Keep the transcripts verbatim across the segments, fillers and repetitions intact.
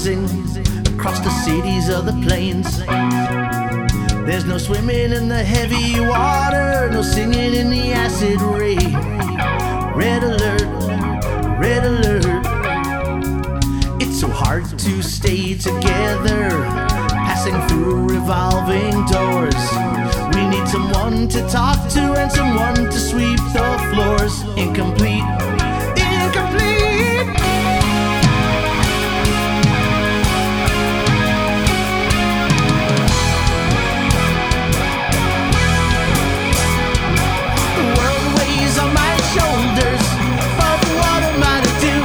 rising across the cities of the plains. There's no swimming in the heavy water, no singing in the acid rain. Red alert, red alert. It's so hard to stay together, passing through revolving doors. We need someone to talk to and someone to sweep the floors. Incomplete, incomplete. The world weighs on my shoulders, but what am I to do?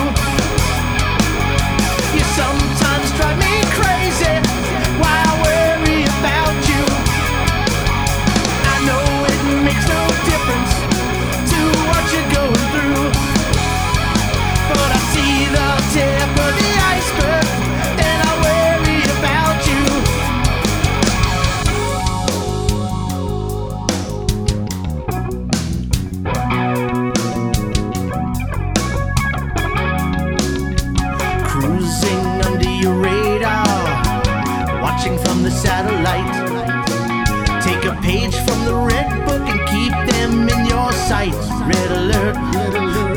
You sometimes drive me crazy. Why I worry about you? I know it makes no difference to what you're going through, but I see the tip of the iceberg and I worry about you. Cruising under your radar, watching from the satellite. Take a page from the red book and keep them in your sight. Red alert,